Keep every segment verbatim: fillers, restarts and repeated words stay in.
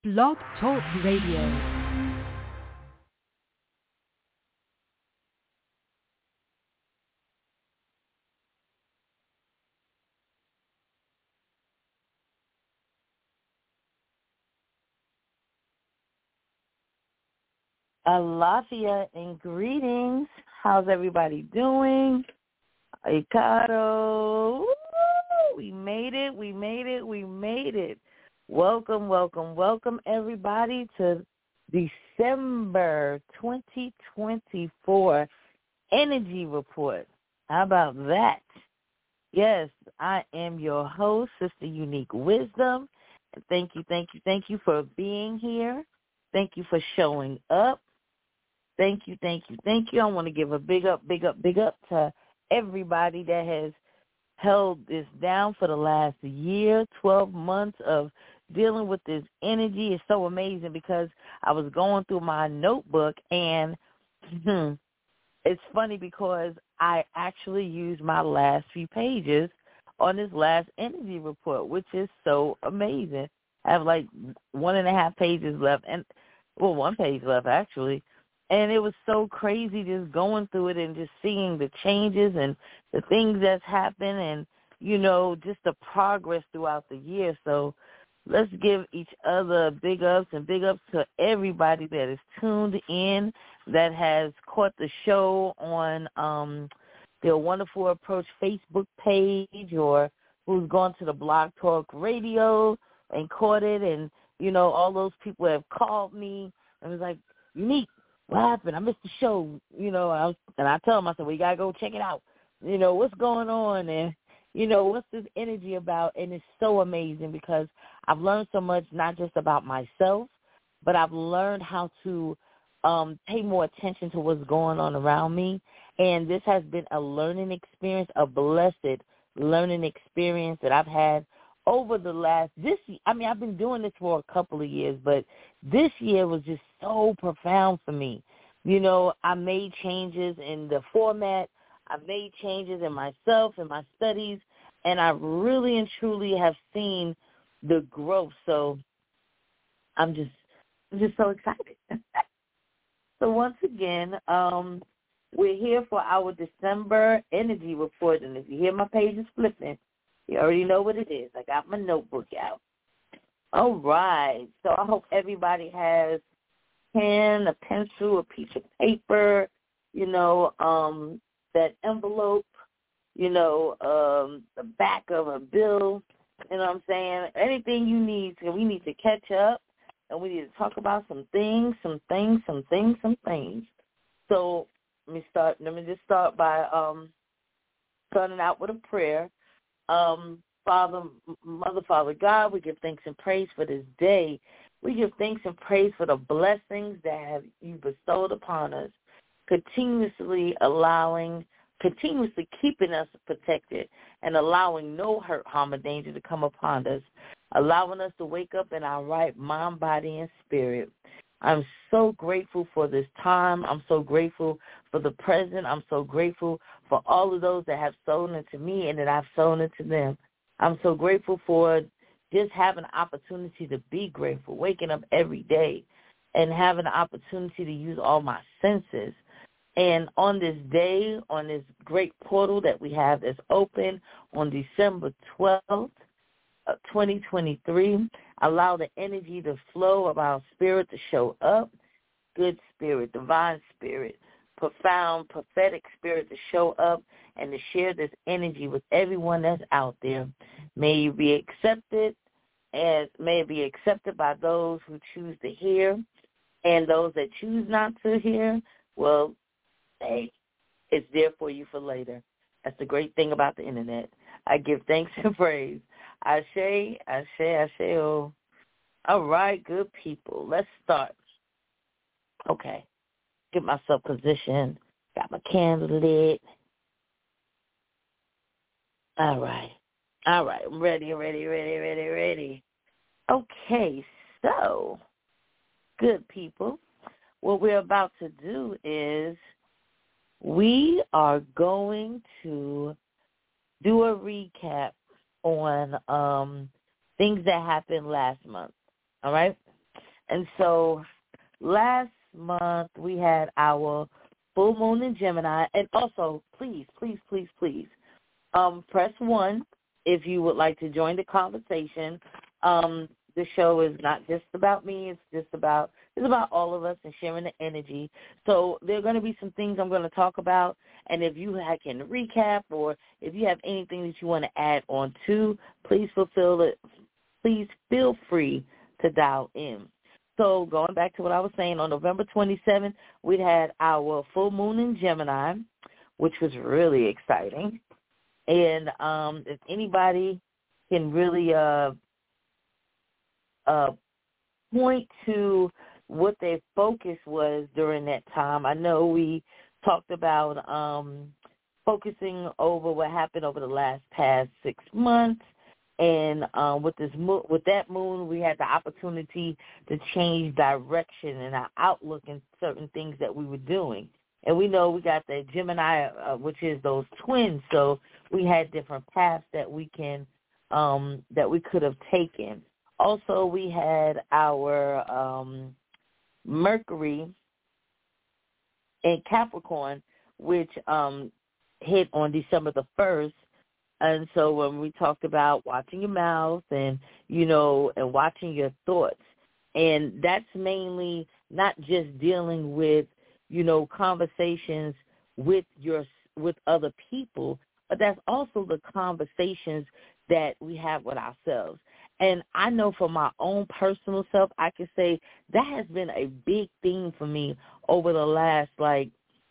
Blog Talk Radio. Alafia and greetings. How's everybody doing? Ricardo, we made it, we made it, we made it. Welcome, welcome, welcome everybody to December twenty twenty-four Energy Report. How about that? Yes, I am your host, Sister Unique Wisdom. And thank you, thank you, thank you for being here. Thank you for showing up. Thank you, thank you, thank you. I want to give a big up, big up, big up to everybody that has held this down for the last year, twelve months of dealing with this energy. Is so amazing because I was going through my notebook and hmm, it's funny because I actually used my last few pages on this last energy report, which is so amazing. I have like one and a half pages left, and well, one page left actually. And it was so crazy just going through it and just seeing the changes and the things that's happened and, you know, just the progress throughout the year. So let's give each other big ups and big ups to everybody that is tuned in, that has caught the show on um, their Wonderful Approach Facebook page, or who's gone to the Blog Talk Radio and caught it. And, you know, all those people have called me and was like, Unique, what happened? I missed the show, you know, I was, and I tell them, I said, well, you got to go check it out. You know, what's going on and, you know, what's this energy about? And it's so amazing because I've learned so much, not just about myself, but I've learned how to um, pay more attention to what's going on around me. And this has been a learning experience, a blessed learning experience that I've had over the last, this, I mean, I've been doing this for a couple of years, but this year was just so profound for me. You know, I made changes in the format. I made changes in myself and my studies, and I really and truly have seen the growth. So I'm just, I'm just so excited. So once again, um, we're here for our December energy report, and if you hear my pages flipping, you already know what it is. I got my notebook out. All right. So I hope everybody has a pen, a pencil, a piece of paper, you know, um, that envelope, you know, um, the back of a bill, you know what I'm saying? Anything you need. So we need to catch up, and we need to talk about some things, some things, some things, some things. So let me start. Let me just start by um, starting out with a prayer. Um, Father, Mother, Father God, we give thanks and praise for this day. We give thanks and praise for the blessings that have you bestowed upon us, continuously allowing, continuously keeping us protected and allowing no hurt, harm, or danger to come upon us, allowing us to wake up in our right mind, body, and spirit. I'm so grateful for this time. I'm so grateful for the present. I'm so grateful for all of those that have sown into me and that I've sown into them. I'm so grateful for just having an opportunity to be grateful, waking up every day and having an opportunity to use all my senses. And on this day, on this great portal that we have that's open on December twelfth, twenty twenty-three, allow the energy to flow of our spirit to show up, good spirit, divine spirit, profound, prophetic spirit to show up and to share this energy with everyone that's out there. May you be accepted, and may it be accepted by those who choose to hear, and those that choose not to hear, well, hey, it's there for you for later. That's the great thing about the internet. I give thanks and praise. Ashe, Ashe, Ashe, oh. All right, good people. Let's start. Okay. Get myself positioned. Got my candle lit. All right. All right. I'm ready, ready, ready, ready, ready. Okay, so, good people. What we're about to do is we are going to do a recap on um, things that happened last month, all right? And so last month we had our full moon in Gemini. And also, please, please, please, please, um, press one if you would like to join the conversation. Um, the show is not just about me. It's just about, it's about all of us and sharing the energy. So there are going to be some things I'm going to talk about. And if you can recap or if you have anything that you want to add on to, please fulfill it. Please feel free to dial in. So going back to what I was saying, on November twenty-seventh, we had our full moon in Gemini, which was really exciting. And um, if anybody can really uh, uh, point to what their focus was during that time, I know we talked about um, focusing over what happened over the last past six months. And um, with this mo- with that moon, we had the opportunity to change direction and our outlook in certain things that we were doing. And we know we got the Gemini, uh, which is those twins. So we had different paths that we can um, that we could have taken. Also, we had our um, Mercury in Capricorn, which um, hit on December the first. And so when we talked about watching your mouth and, you know, and watching your thoughts, and that's mainly not just dealing with, you know, conversations with your with other people, but that's also the conversations that we have with ourselves. And I know for my own personal self, I can say that has been a big thing for me over the last, like,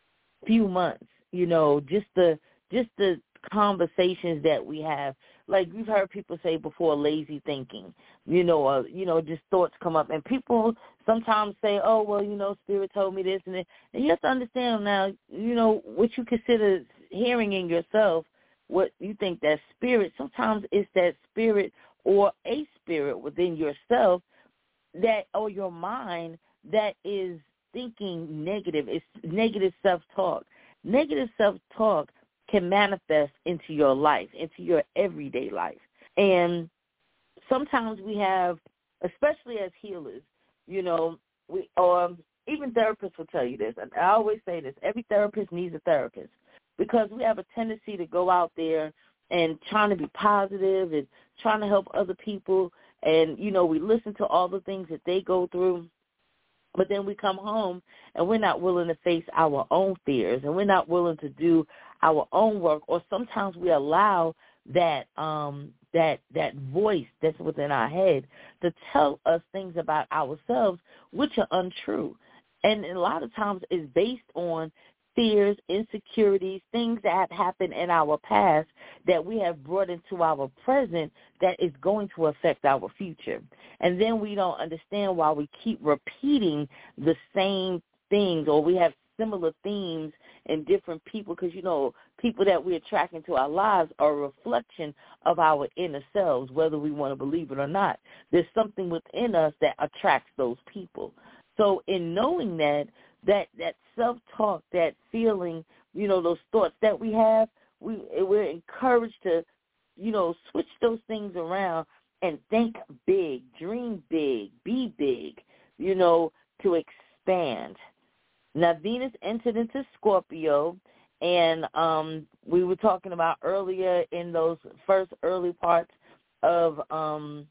few months, you know, just the just the conversations that we have. Like you've heard people say before, lazy thinking, you know, uh, you know, just thoughts come up. And people sometimes say, oh, well, you know, Spirit told me this and that. And you have to understand now, you know, what you consider hearing in yourself, what you think that spirit, sometimes it's that spirit or a spirit within yourself that, or your mind, that is thinking negative. It's negative self-talk. Negative self-talk can manifest into your life, into your everyday life. And sometimes we have, especially as healers, you know, we or even therapists will tell you this. And I always say this, every therapist needs a therapist, because we have a tendency to go out there and trying to be positive and trying to help other people. And, you know, we listen to all the things that they go through. But then we come home and we're not willing to face our own fears, and we're not willing to do our own work. Or sometimes we allow that um, that that voice that's within our head to tell us things about ourselves which are untrue. And a lot of times it's based on fears, insecurities, things that have happened in our past that we have brought into our present that is going to affect our future. And then we don't understand why we keep repeating the same things, or we have similar themes in different people, because, you know, people that we attract into our lives are a reflection of our inner selves, whether we want to believe it or not. There's something within us that attracts those people. So in knowing that, that that self-talk, that feeling, you know, those thoughts that we have, we, we're encouraged to, you know, switch those things around and think big, dream big, be big, you know, to expand. Now, Venus entered into Scorpio, and um, we were talking about earlier in those first early parts of, um,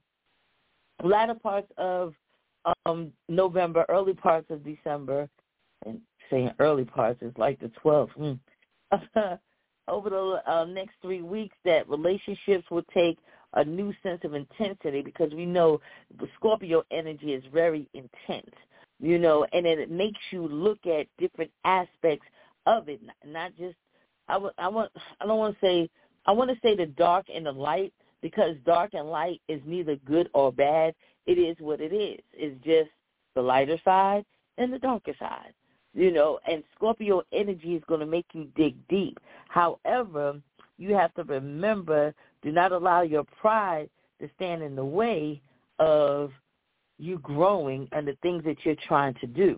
latter parts of um, November, early parts of December, and saying early parts is like the twelfth. Mm. Over the uh, next three weeks, that relationships will take a new sense of intensity, because we know the Scorpio energy is very intense, you know, and it makes you look at different aspects of it, not just, I, w- I, want, I don't want to say, I want to say the dark and the light, because dark and light is neither good or bad. It is what it is. It's just the lighter side and the darker side. You know, and Scorpio energy is going to make you dig deep. However, you have to remember, do not allow your pride to stand in the way of you growing and the things that you're trying to do.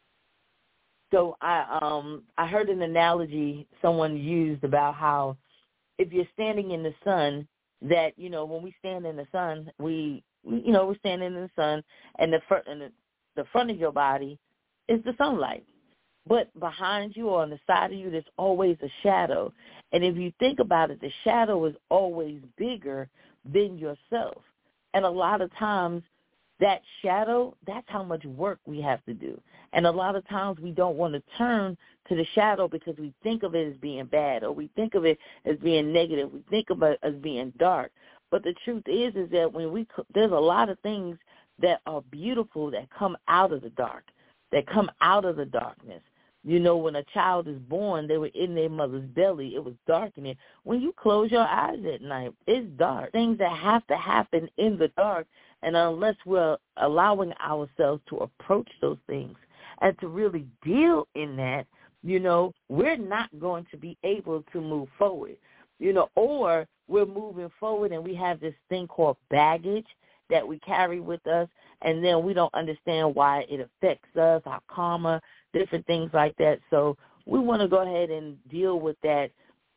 So I um I heard an analogy someone used about how if you're standing in the sun, that, you know, when we stand in the sun, we, you know, we're standing in the sun, and the, fir- and the the front of your body is the sunlight. But behind you or on the side of you, there's always a shadow. And if you think about it, the shadow is always bigger than yourself. And a lot of times, that shadow, that's how much work we have to do. And a lot of times we don't want to turn to the shadow because we think of it as being bad, or we think of it as being negative. We think of it as being dark. But the truth is, is that when we, there's a lot of things that are beautiful that come out of the dark, that come out of the darkness. You know, when a child is born, they were in their mother's belly. It was dark in there. When you close your eyes at night, it's dark. Things that have to happen in the dark. And unless we're allowing ourselves to approach those things and to really deal in that, you know, we're not going to be able to move forward. You know, or we're moving forward and we have this thing called baggage that we carry with us, and then we don't understand why it affects us, our karma, different things like that. So we want to go ahead and deal with that,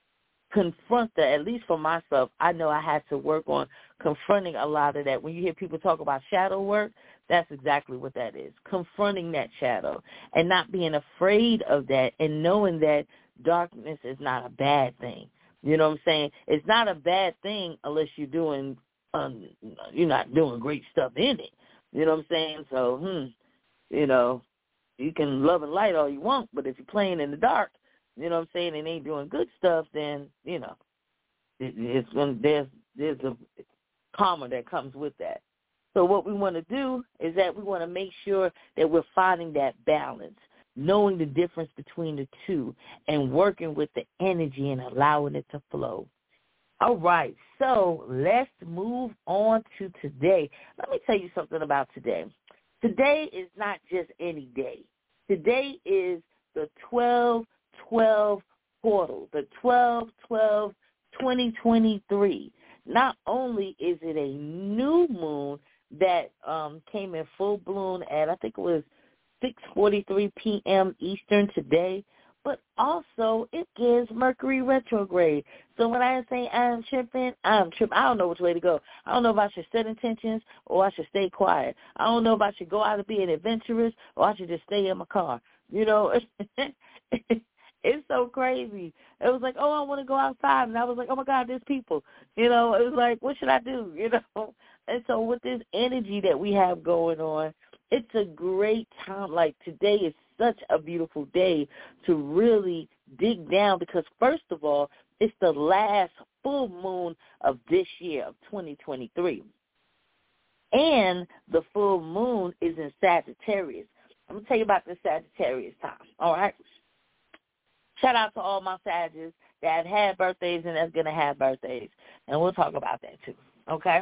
confront that. At least for myself, I know I had to work on confronting a lot of that. When you hear people talk about shadow work, that's exactly what that is, confronting that shadow and not being afraid of that and knowing that darkness is not a bad thing. You know what I'm saying? It's not a bad thing unless you're doing, um, you're not doing great stuff in it. You know what I'm saying? So, hmm, you know, you can love and light all you want, but if you're playing in the dark, you know what I'm saying, and ain't doing good stuff, then, you know, it, it's gonna, there's there's a karma that comes with that. So what we want to do is that we want to make sure that we're finding that balance, knowing the difference between the two, and working with the energy and allowing it to flow. All right, so let's move on to today. Let me tell you something about today. Today is not just any day. Today is the twelve twelve portal, the twelve twelve twenty twenty-three. Not only is it a new moon that um, came in full bloom at, I think it was six forty-three p.m. Eastern today, but also it gives Mercury retrograde. So when I say I'm tripping, I'm tripping. I don't know which way to go. I don't know if I should set intentions or I should stay quiet. I don't know if I should go out and be an adventurous or I should just stay in my car. You know, it's so crazy. It was like, oh, I want to go outside. And I was like, oh, my God, there's people. You know, it was like, what should I do? You know, and so with this energy that we have going on, it's a great time. Like today is such a beautiful day to really dig down because, first of all, it's the last full moon of this year, of twenty twenty-three. And the full moon is in Sagittarius. I'm going to tell you about the Sagittarius time, all right? Shout out to all my Sagittarius that have had birthdays and that's going to have birthdays. And we'll talk about that too, okay?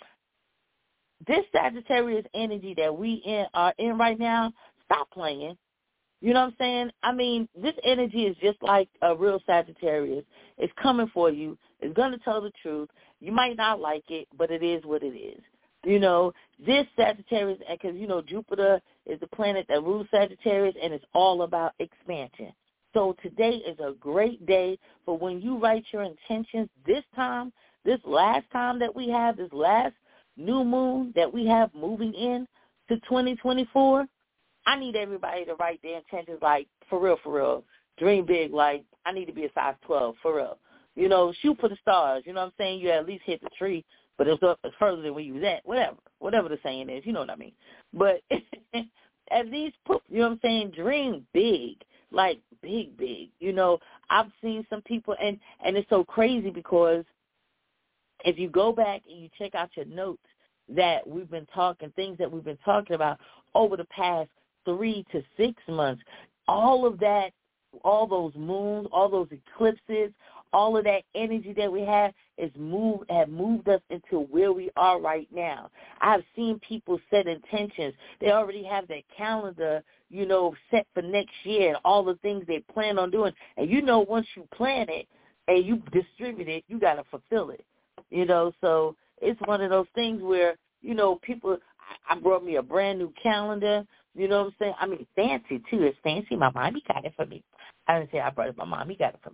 This Sagittarius energy that we in, are in right now, stop playing. You know what I'm saying? I mean, this energy is just like a real Sagittarius. It's coming for you. It's going to tell the truth. You might not like it, but it is what it is. You know, this Sagittarius, because, you know, Jupiter is the planet that rules Sagittarius, and it's all about expansion. So today is a great day for when you write your intentions this time, this last time that we have, this last new moon that we have moving in to twenty twenty-four. I need everybody to write their intentions like, for real, for real. Dream big, like, I need to be a size twelve, for real. You know, shoot for the stars. You know what I'm saying? You at least hit the tree, but it's up further than where you was at. Whatever. Whatever the saying is. You know what I mean? But at least, put, you know what I'm saying, dream big. Like, big, big. You know, I've seen some people, and, and it's so crazy because if you go back and you check out your notes that we've been talking, things that we've been talking about over the past three to six months, all of that, all those moons, all those eclipses, all of that energy that we have is moved, have moved us into where we are right now. I've seen people set intentions. They already have their calendar, you know, set for next year and all the things they plan on doing. And you know, once you plan it and you distribute it, you got to fulfill it. You know, so it's one of those things where, you know, people, I brought me a brand new calendar. You know what I'm saying? I mean, fancy, too. It's fancy. My mommy got it for me. I didn't say I brought it. My mommy got it for me.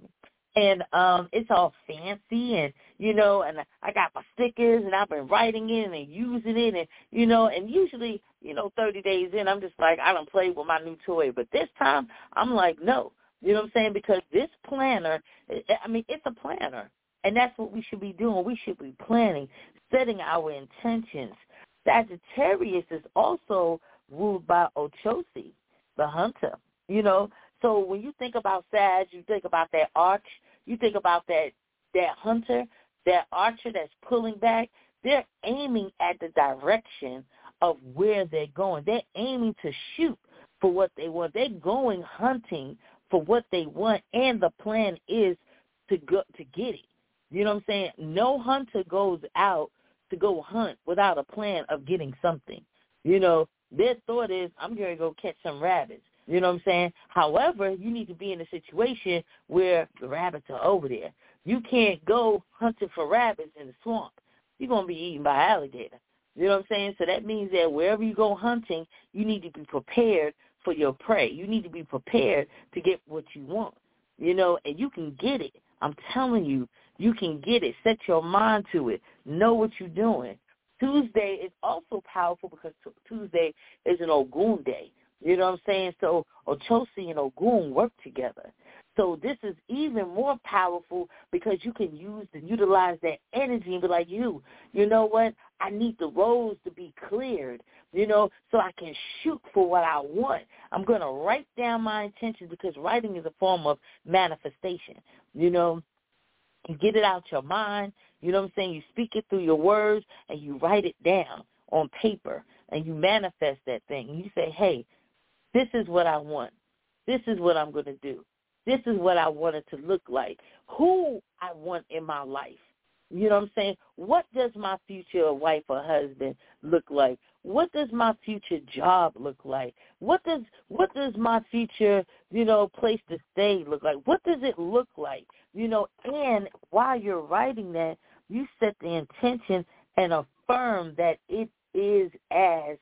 And um, it's all fancy, and, you know, and I got my stickers, and I've been writing it and using it, and, you know, and usually, you know, thirty days in, I'm just like, I don't play with my new toy. But this time, I'm like, no. You know what I'm saying? Because this planner, I mean, it's a planner, and that's what we should be doing. We should be planning, setting our intentions. Sagittarius is also ruled by Ochosi, the hunter, you know. So when you think about Sag, you think about that arch, you think about that that hunter, that archer that's pulling back. They're aiming at the direction of where they're going. They're aiming to shoot for what they want. They're going hunting for what they want, and the plan is to go to get it. You know what I'm saying? No hunter goes out to go hunt without a plan of getting something. You know, their thought is, I'm going to go catch some rabbits. You know what I'm saying? However, you need to be in a situation where the rabbits are over there. You can't go hunting for rabbits in the swamp. You're going to be eaten by alligator. You know what I'm saying? So that means that wherever you go hunting, you need to be prepared for your prey. You need to be prepared to get what you want. You know, and you can get it. I'm telling you, you can get it. Set your mind to it. Know what you're doing. Tuesday is also powerful because Tuesday is an Ogun day. You know what I'm saying? So Ochosi and Ogun work together. So this is even more powerful because you can use and utilize that energy and be like, you, you know what? I need the roads to be cleared, you know, so I can shoot for what I want. I'm going to write down my intentions because writing is a form of manifestation. You know, you get it out your mind. You know what I'm saying? You speak it through your words and you write it down on paper and you manifest that thing. And you say, hey, this is what I want. This is what I'm going to do. This is what I want it to look like. Who I want in my life. You know what I'm saying? What does my future wife or husband look like? What does my future job look like? What does what does my future, you know, place to stay look like? What does it look like? You know, and while you're writing that, you set the intention and affirm that it is as,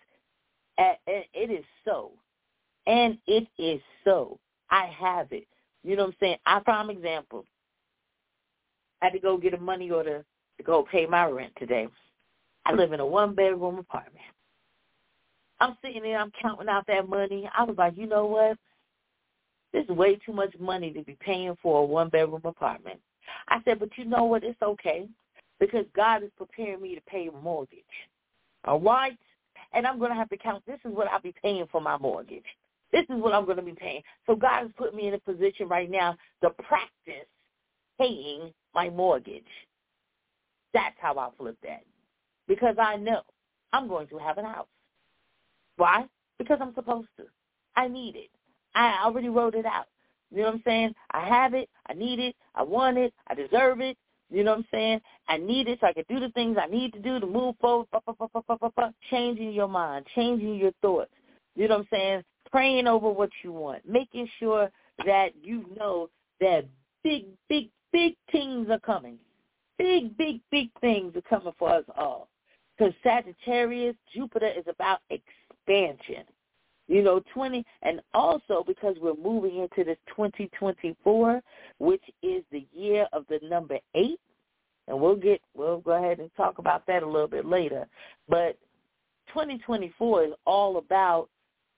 as it is so. And it is so. I have it. You know what I'm saying? I found an example. I had to go get a money order to go pay my rent today. I live in a one-bedroom apartment. I'm sitting there, I'm counting out that money. I was like, you know what? This is way too much money to be paying for a one-bedroom apartment. I said, but you know what? It's okay because God is preparing me to pay a mortgage. All right? And I'm going to have to count. This is what I'll be paying for my mortgage. This is what I'm going to be paying. So God has put me in a position right now to practice paying my mortgage. That's how I flip that. Because I know I'm going to have a house. Why? Because I'm supposed to. I need it. I already wrote it out. You know what I'm saying? I have it. I need it. I want it. I deserve it. You know what I'm saying? I need it so I can do the things I need to do to move forward. Bah, bah, bah, bah, bah, bah, bah. Changing your mind. Changing your thoughts. You know what I'm saying? Praying over what you want. Making sure that you know that big, big, big things are coming. Big, big, big things are coming for us all. Because Sagittarius, Jupiter is about expansion. You know, twenty, and also because we're moving into this twenty twenty-four, which is the year of the number eight, and we'll get, we'll go ahead and talk about that a little bit later. But twenty twenty-four is all about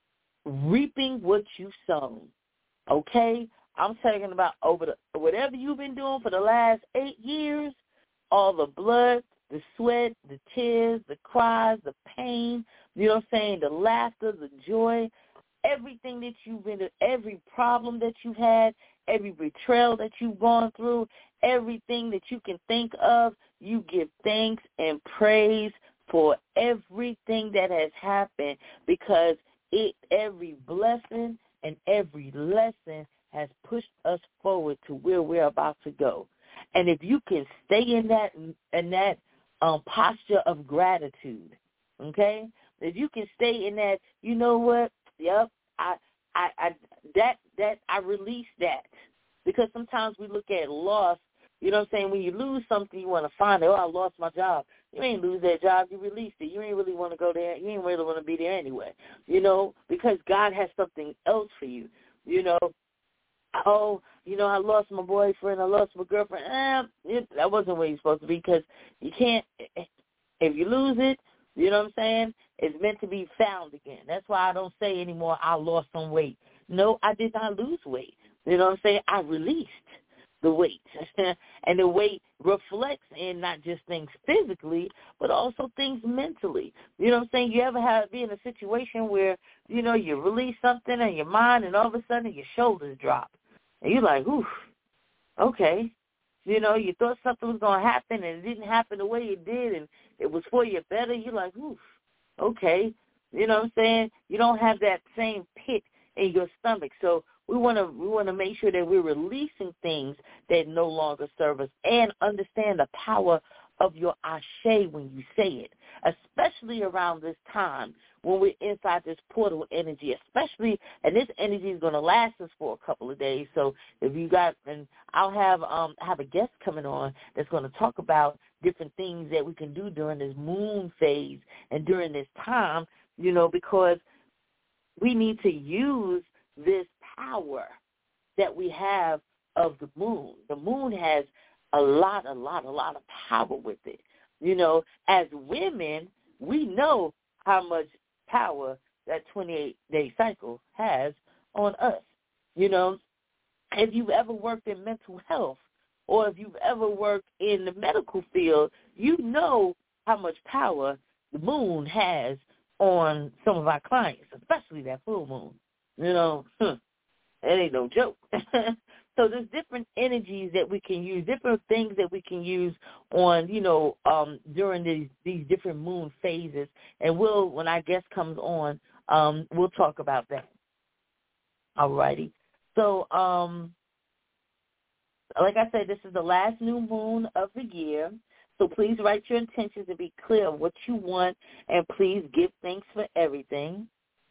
reaping what you sown. Okay, I'm talking about over the whatever you've been doing for the last eight years, all the blood, the sweat, the tears, the cries, the pain, you know what I'm saying, the laughter, the joy, everything that you've been, every problem that you've had, every betrayal that you've gone through, everything that you can think of, you give thanks and praise for everything that has happened because it every blessing and every lesson has pushed us forward to where we're about to go. And if you can stay in that in that um, posture of gratitude, okay? If you can stay in that, you know what? Yep, I, I, I, that, that, I release that because sometimes we look at loss. You know what I'm saying? When you lose something, you want to find it. Oh, I lost my job. You ain't lose that job. You released it. You ain't really want to go there. You ain't really want to be there anyway. You know, because God has something else for you. You know, oh, you know, I lost my boyfriend, I lost my girlfriend. Eh, it, that wasn't where you're supposed to be because you can't, if you lose it, you know what I'm saying, it's meant to be found again. That's why I don't say anymore, I lost some weight. No, I did not lose weight. You know what I'm saying? I released the weight. And the weight reflects in not just things physically, but also things mentally. You know what I'm saying? You ever have be in a situation where, you know, you release something in your mind and all of a sudden your shoulders drop. And you're like, oof, okay. You know, you thought something was going to happen and it didn't happen the way it did and it was for your better. You're like, oof, okay. You know what I'm saying? You don't have that same pit in your stomach. So we want to we want to make sure that we're releasing things that no longer serve us and understand the power of your ashe when you say it, especially around this time when we're inside this portal energy, especially, and this energy is going to last us for a couple of days. So if you got, and I'll have um have a guest coming on that's going to talk about different things that we can do during this moon phase and during this time, you know, because we need to use this power that we have of the moon. The moon has a lot, a lot, a lot of power with it. You know, as women, we know how much power that twenty-eight day cycle has on us. You know, if you've ever worked in mental health or if you've ever worked in the medical field, you know how much power the moon has on some of our clients, especially that full moon. You know, it ain't no joke. So there's different energies that we can use, different things that we can use on, you know, um, during these, these different moon phases. And we'll, when our guest comes on, um, we'll talk about that. All righty. So, um, like I said, this is the last new moon of the year. So please write your intentions and be clear on what you want, and please give thanks for everything.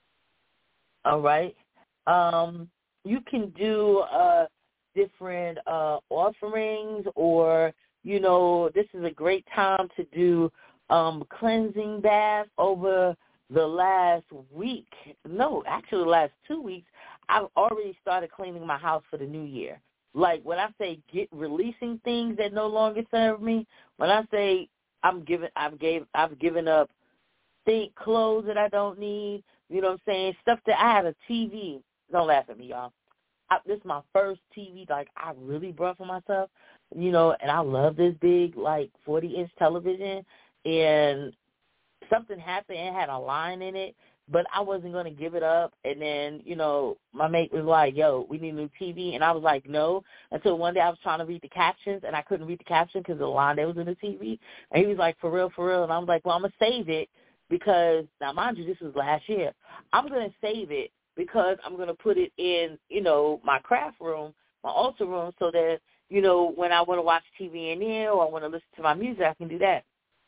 All right. Um, you can do uh, different uh, offerings, or, you know, this is a great time to do um, cleansing bath over the last week. No, actually the last two weeks, I've already started cleaning my house for the new year. Like when I say get releasing things that no longer serve me, when I say I'm giving, I've gave, I've given up think clothes that I don't need. You know what I'm saying? Stuff that I had a T V. Don't laugh at me, y'all. I, this is my first T V, like, I really brought for myself, you know, and I love this big, like, forty-inch television, and something happened. It had a line in it, but I wasn't going to give it up. And then, you know, my mate was like, yo, we need a new T V. And I was like, no, until one day I was trying to read the captions, and I couldn't read the caption because the line that was in the T V. And he was like, for real, for real. And I was like, well, I'm going to save it because, now, mind you, this was last year. I'm going to save it because I'm going to put it in, you know, my craft room, my altar room, so that, you know, when I want to watch T V in there or I want to listen to my music, I can do that.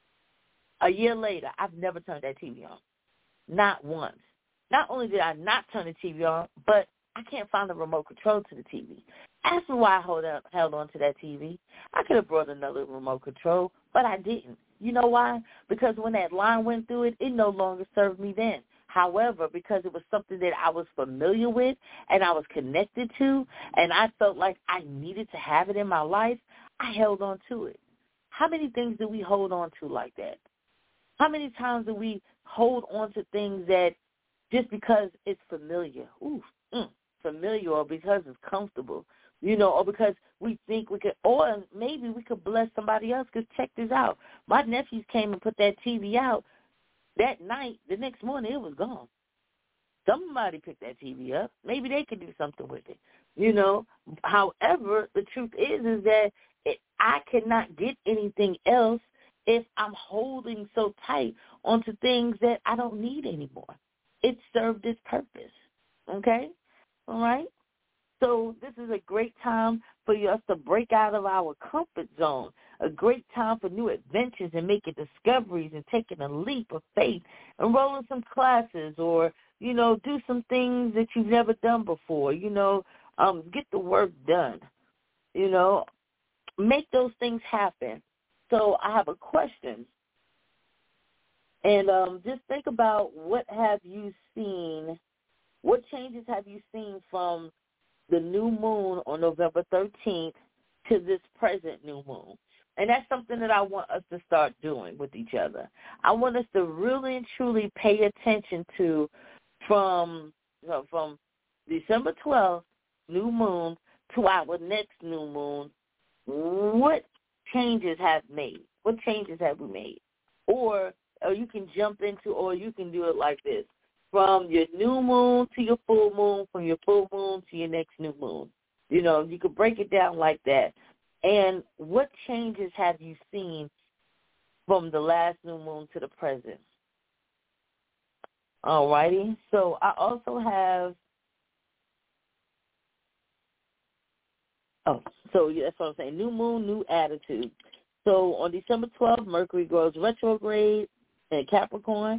A year later, I've never turned that T V on. Not once. Not only did I not turn the T V on, but I can't find the remote control to the T V. Ask me why I hold up, held on to that T V. I could have brought another remote control, but I didn't. You know why? Because when that line went through it, it no longer served me then. However, because it was something that I was familiar with and I was connected to, and I felt like I needed to have it in my life, I held on to it. How many things do we hold on to like that? How many times do we hold on to things that just because it's familiar, ooh, mm, familiar, or because it's comfortable, you know, or because we think we could, or maybe we could bless somebody else, because check this out. My nephews came and put that T V out that night. The next morning, it was gone. Somebody picked that T V up. Maybe they could do something with it, you know. However, the truth is, is that it, I cannot get anything else if I'm holding so tight onto things that I don't need anymore. It served its purpose, okay? All right? So this is a great time for us to break out of our comfort zone, a great time for new adventures and making discoveries and taking a leap of faith, enrolling some classes, or, you know, do some things that you've never done before, you know, um, get the work done, you know, make those things happen. So I have a question, and um, just think about what have you seen, what changes have you seen from the new moon on November thirteenth to this present new moon. And that's something that I want us to start doing with each other. I want us to really and truly pay attention to from from December twelfth, new moon, to our next new moon, what changes have made? What changes have we made? Or, or you can jump into, or you can do it like this. From your new moon to your full moon, from your full moon to your next new moon. You know, you could break it down like that. And what changes have you seen from the last new moon to the present? All righty. So I also have, oh, so yeah, that's what I'm saying, new moon, new attitude. So on December twelfth, Mercury goes retrograde in Capricorn,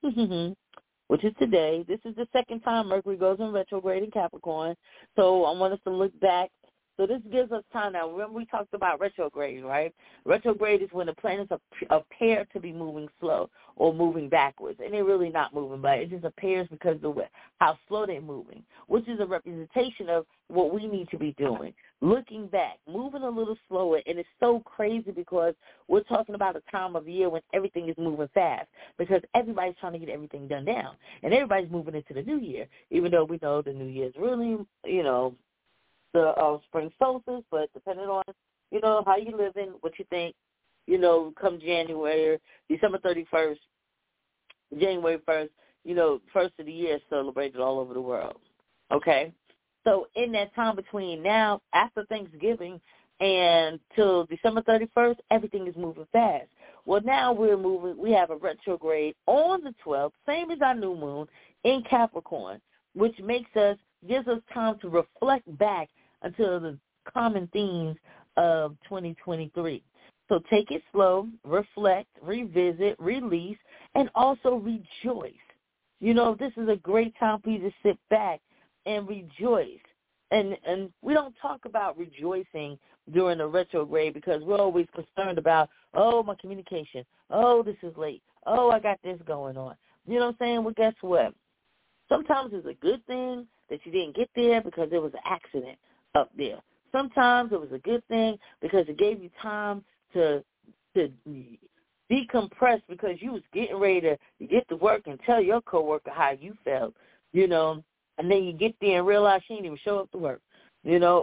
which is today. This is the second time Mercury goes in retrograde in Capricorn. So I want us to look back. So this gives us time now. Remember we talked about retrograde, right? Retrograde is when the planets appear to be moving slow or moving backwards. And they're really not moving, but it just appears because of the, how slow they're moving, which is a representation of what we need to be doing. Looking back, moving a little slower. And it's so crazy because we're talking about a time of year when everything is moving fast because everybody's trying to get everything done now. And everybody's moving into the new year, even though we know the new year is really, you know, the uh, spring solstice, but depending on, you know, how you live in, what you think, you know, come January, December thirty-first, January first, you know, first of the year is celebrated all over the world, okay? So in that time between now, after Thanksgiving and till December thirty-first, everything is moving fast. Well, now we're moving, we have a retrograde on the twelfth, same as our new moon, in Capricorn, which makes us, gives us time to reflect back until the common themes of twenty twenty-three. So take it slow, reflect, revisit, release, and also rejoice. You know, this is a great time for you to sit back and rejoice. And and we don't talk about rejoicing during the retrograde because we're always concerned about, oh, my communication. Oh, this is late. Oh, I got this going on. You know what I'm saying? Well, guess what? Sometimes it's a good thing that you didn't get there because there was an accident up there. Sometimes it was a good thing because it gave you time to to decompress because you was getting ready to get to work and tell your coworker how you felt, you know, and then you get there and realize she didn't even show up to work, you know.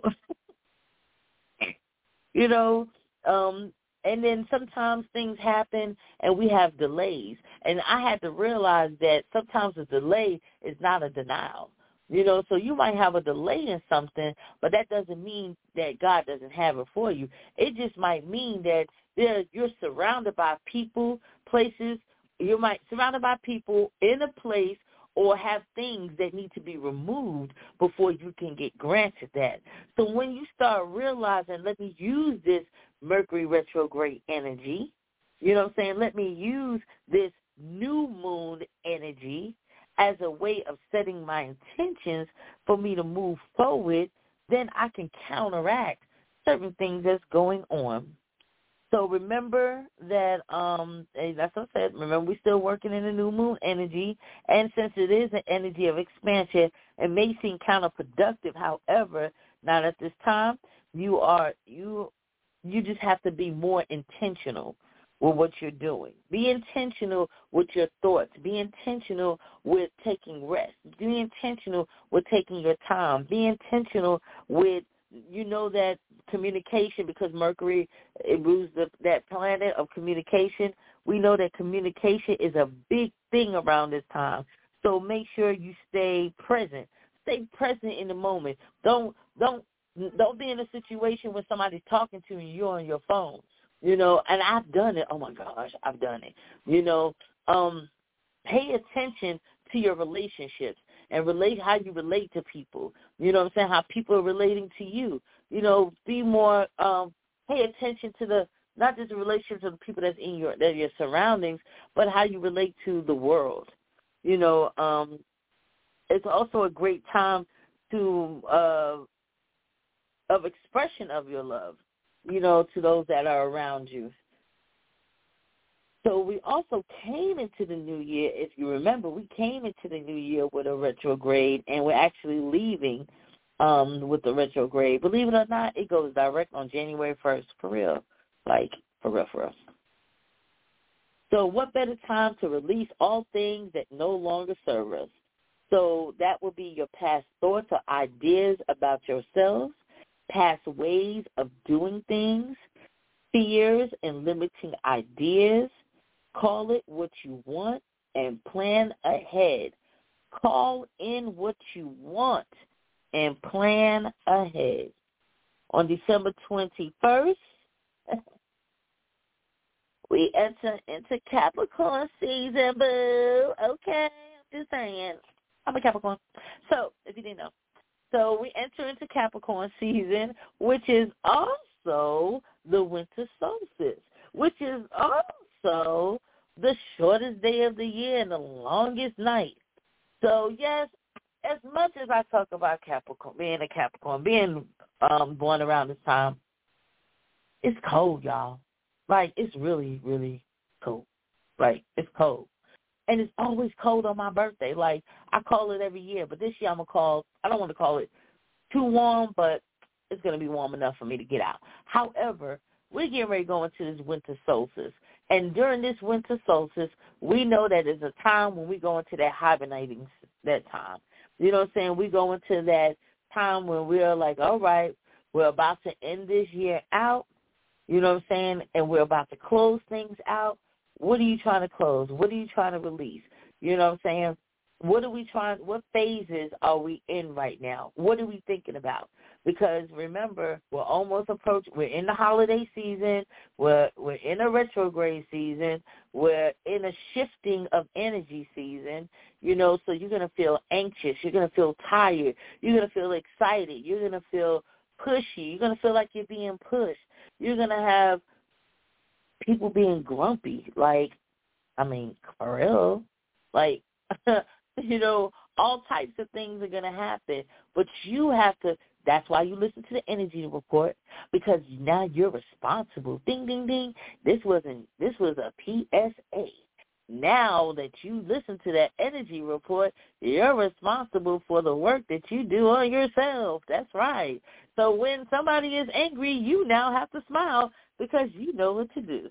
you know, um, and then sometimes things happen and we have delays. And I had to realize that sometimes a delay is not a denial. You know, so you might have a delay in something, but that doesn't mean that God doesn't have it for you. It just might mean that there, you're surrounded by people, places, you might surrounded by people in a place or have things that need to be removed before you can get granted that. So when you start realizing, let me use this Mercury retrograde energy, you know what I'm saying, let me use this new moon energy as a way of setting my intentions for me to move forward, then I can counteract certain things that's going on. So remember that, um, that's what I said, remember we're still working in the new moon energy, and since it is an energy of expansion, it may seem counterproductive. However, not at this time, you are, you, you just have to be more intentional with what you're doing. Be intentional with your thoughts. Be intentional with taking rest. Be intentional with taking your time. Be intentional with, you know, that communication, because Mercury, it rules the, that planet of communication. We know that communication is a big thing around this time. So make sure you stay present. Stay present in the moment. Don't don't don't be in a situation where somebody's talking to you and you're on your phone. You know, and I've done it. Oh, my gosh, I've done it. You know, um, pay attention to your relationships and relate how you relate to people. You know what I'm saying, how people are relating to you. You know, be more, um, pay attention to the, not just the relationships of the people that's in your, that your surroundings, but how you relate to the world. You know, um, it's also a great time to, uh, of expression of your love, you know, to those that are around you. So we also came into the new year, if you remember, we came into the new year with a retrograde, and we're actually leaving um, with the retrograde. Believe it or not, it goes direct on January first, for real. Like, for real, for real. So what better time to release all things that no longer serve us? So that will be your past thoughts or ideas about yourselves, past ways of doing things, fears and limiting ideas. Call it what you want and plan ahead. Call in what you want and plan ahead. On December twenty-first, we enter into Capricorn season, boo. Okay, I'm just saying. I'm a Capricorn. So, if you didn't know. So, we enter into Capricorn season, which is also the winter solstice, which is also the shortest day of the year and the longest night. So, yes, as much as I talk about Capricorn, being a Capricorn, being um, born around this time, it's cold, y'all. Like, it's really, really cold. Like, it's cold. And it's always cold on my birthday. Like, I call it every year, but this year I'm going to call, I don't want to call it too warm, but it's going to be warm enough for me to get out. However, we're getting ready to go into this winter solstice. And during this winter solstice, we know that it's a time when we go into that hibernating, that time. You know what I'm saying? We go into that time when we're like, all right, we're about to end this year out. You know what I'm saying? And we're about to close things out. What are you trying to close? What are you trying to release? You know what I'm saying? What are we trying, what phases are we in right now? What are we thinking about? Because remember, we're almost approaching, we're in the holiday season, we're, we're in a retrograde season, we're in a shifting of energy season, you know, so you're going to feel anxious, you're going to feel tired, you're going to feel excited, you're going to feel pushy, you're going to feel like you're being pushed, you're going to have people being grumpy, like, I mean, for real, like, you know, all types of things are going to happen, but you have to, that's why you listen to the energy report, because now you're responsible. Ding, ding, ding. This wasn't, this was a P S A. Now that you listen to that energy report, you're responsible for the work that you do on yourself. That's right. So when somebody is angry, you now have to smile because you know what to do.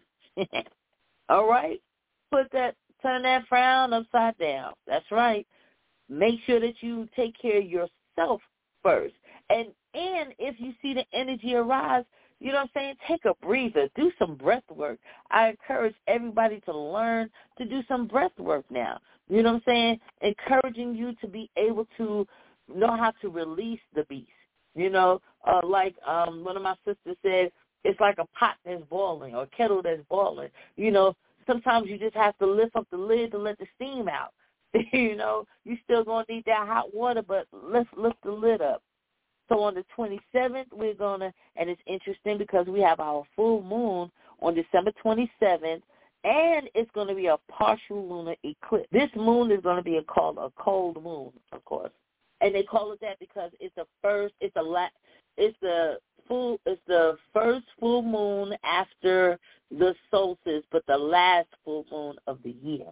All right? Put that, turn that frown upside down. That's right. Make sure that you take care of yourself first. And and if you see the energy arise, you know what I'm saying, take a breather. Do some breath work. I encourage everybody to learn to do some breath work now. You know what I'm saying? Encouraging you to be able to know how to release the beast. You know, uh, like um, one of my sisters said, it's like a pot that's boiling or a kettle that's boiling. You know, sometimes you just have to lift up the lid to let the steam out. You know, you still going to need that hot water, but let's lift the lid up. So on the twenty-seventh, we're going to, and it's interesting because we have our full moon on December twenty-seventh, and it's going to be a partial lunar eclipse. This moon is going to be a, called a cold moon, of course. And they call it that because it's the first, it's a la, it's the full, it's the first full moon after the solstice, but the last full moon of the year.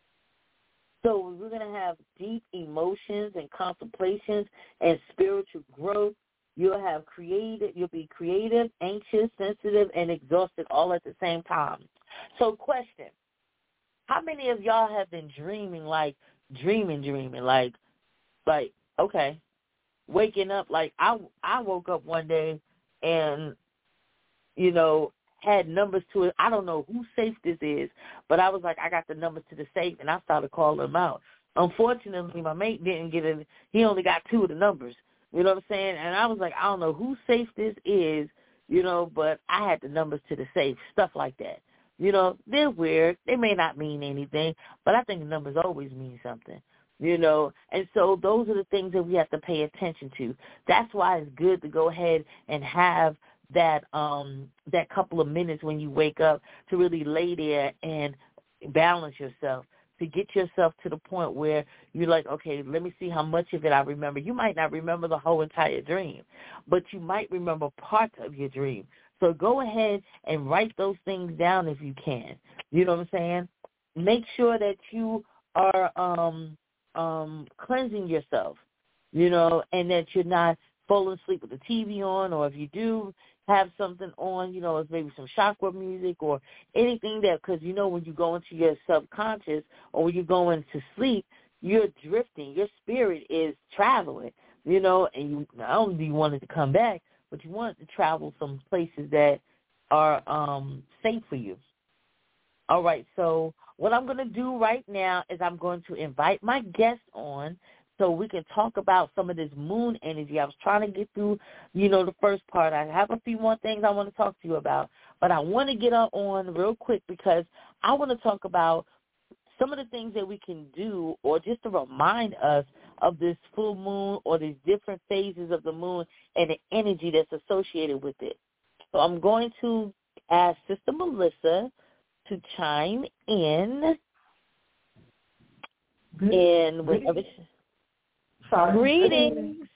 So we're going to have deep emotions and contemplations and spiritual growth. You'll have creative, you'll be creative, anxious, sensitive, and exhausted all at the same time. So question, how many of y'all have been dreaming, like dreaming, dreaming, like, like, okay, waking up, like I, I woke up one day and, you know, had numbers to it. I don't know whose safe this is, but I was like, I got the numbers to the safe, and I started calling them out. Unfortunately, my mate didn't get it. He only got two of the numbers. You know what I'm saying? And I was like, I don't know whose safe this is, you know, but I had the numbers to the safe, stuff like that. You know, they're weird. They may not mean anything, but I think the numbers always mean something. You know, and so those are the things that we have to pay attention to. That's why it's good to go ahead and have that um that couple of minutes when you wake up to really lay there and balance yourself, to get yourself to the point where you're like, okay, let me see how much of it I remember. You might not remember the whole entire dream, but you might remember parts of your dream. So go ahead and write those things down if you can. You know what I'm saying? Make sure that you are um um cleansing yourself, you know, and that you're not falling asleep with the T V on, or if you do have something on, you know, it's maybe some chakra music or anything that, because you know when you go into your subconscious or when you go into sleep, you're drifting. Your spirit is traveling, you know, and you not only do you want it to come back, but you want it to travel some places that are um, safe for you. All right, so what I'm going to do right now is I'm going to invite my guest on so we can talk about some of this moon energy. I was trying to get through, you know, the first part. I have a few more things I want to talk to you about, but I want to get on real quick because I want to talk about some of the things that we can do or just to remind us of this full moon or these different phases of the moon and the energy that's associated with it. So I'm going to ask Sister Melissa to chime in. Good. And whatever. Sorry. Greetings.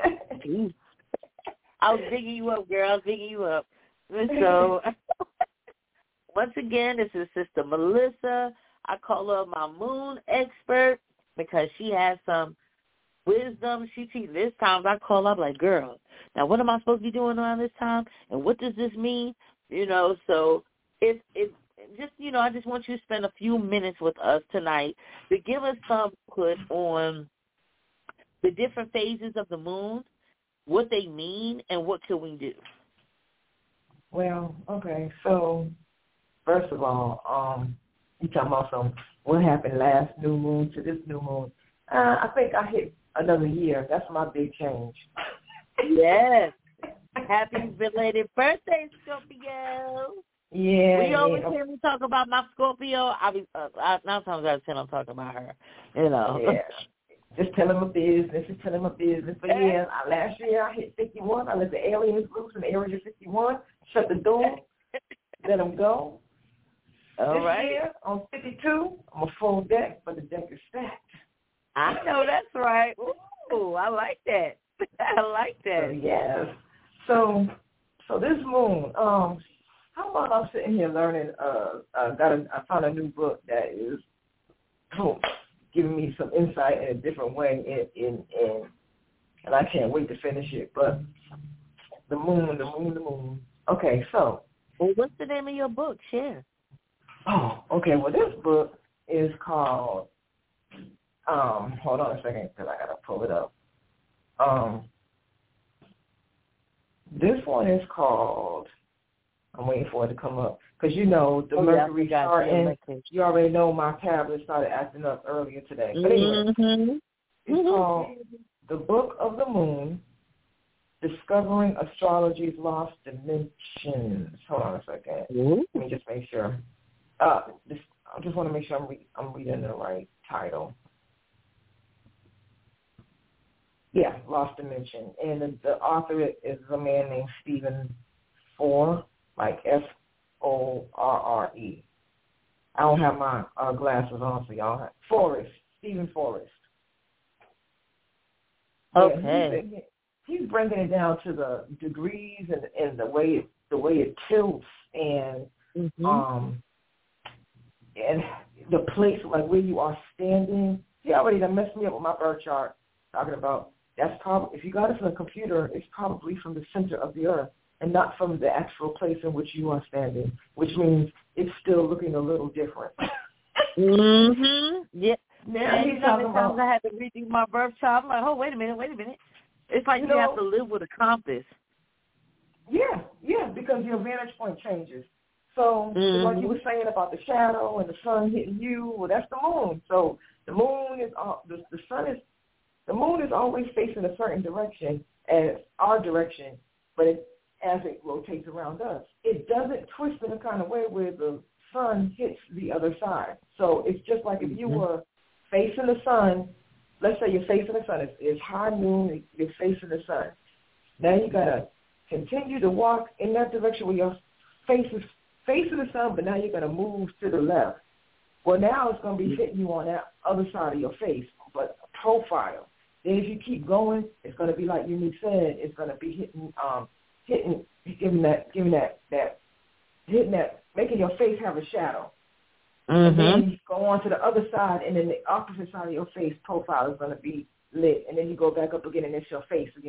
I was digging you up, girl. I was digging you up. So, once again, this is Sister Melissa. I call her my moon expert because she has some wisdom. She teaches this time. I call up like, girl, now what am I supposed to be doing around this time? And what does this mean? You know, so it's, it's just, you know, I just want you to spend a few minutes with us tonight to give us some put on the different phases of the moon, what they mean, and what can we do? Well, okay, so first of all, um, you talking about some what happened last new moon to this new moon. Uh, I think I hit another year. That's my big change. Yes. Happy belated birthday, Scorpio. Yeah. We always yeah. hear me talk about my Scorpio. I be uh, I, nine times out of ten I'm talking about her. You know. Yeah. Just telling my business, just telling my business. But yeah, last year I hit fifty-one. I let the aliens loose in Area fifty-one, shut the door, let them go. All this right. year on fifty-two, I'm a full deck, but the deck is stacked. I know that's right. Ooh, I like that. I like that. So, yes. So, so this moon, um, how about I'm sitting here learning? Uh, I got a, I found a new book that is oh, giving me some insight in a different way, in, in, in, and I can't wait to finish it. But the moon, the moon, the moon. Okay, so. Well, what's the name of your book? Share. Oh, okay. Well, this book is called. Um, hold on a second, because I gotta pull it up. Um, this one is called. I'm waiting for it to come up because you know the oh, Mercury yeah, starting. You already know my tablet started acting up earlier today. But anyway, mm-hmm. it's mm-hmm. called The Book of the Moon: Discovering Astrology's Lost Dimensions. Hold on a second. Ooh. Let me just make sure. Uh, just, I just want to make sure I'm, re- I'm reading the right title. Yeah, Lost Dimension. And the, the author is a man named Stephen Forre, like F O R R E. I don't have my uh, glasses on, so y'all have. Forrest, Stephen Forrest. Okay. Yeah, he's, he's bringing it down to the degrees and, and the way it, the way it tilts and mm-hmm. um and the place, like where you are standing. He already done messed me up with my birth chart, talking about that's probably, if you got it from a computer, it's probably from the center of the earth and not from the actual place in which you are standing, which means it's still looking a little different. mm-hmm. Yeah. Now and he's you know how many talking times about, I had to redo my birth chart? I'm like, oh, wait a minute, wait a minute. It's like you, you know, have to live with a compass. Yeah, yeah, because your vantage point changes. So, mm-hmm. like you were saying about the shadow and the sun hitting you, well, that's the moon. So the moon is, uh, the, the sun is, the moon is always facing a certain direction as our direction, but it, as it rotates around us, it doesn't twist in a kind of way where the sun hits the other side. So it's just like if you were facing the sun, let's say you're facing the sun, it's, it's high noon, you're facing the sun. Now you got to continue to walk in that direction where your face is facing the sun, but now you're going to move to the left. Well, now it's going to be hitting you on that other side of your face, but profile. Then if you keep going, it's going to be like Unique said, it's going to be hitting, um, hitting, giving that, giving that, that, hitting that, making your face have a shadow. Mm-hmm. And then you go on to the other side, and then the opposite side of your face profile is going to be lit, and then you go back up again, and it's your face again.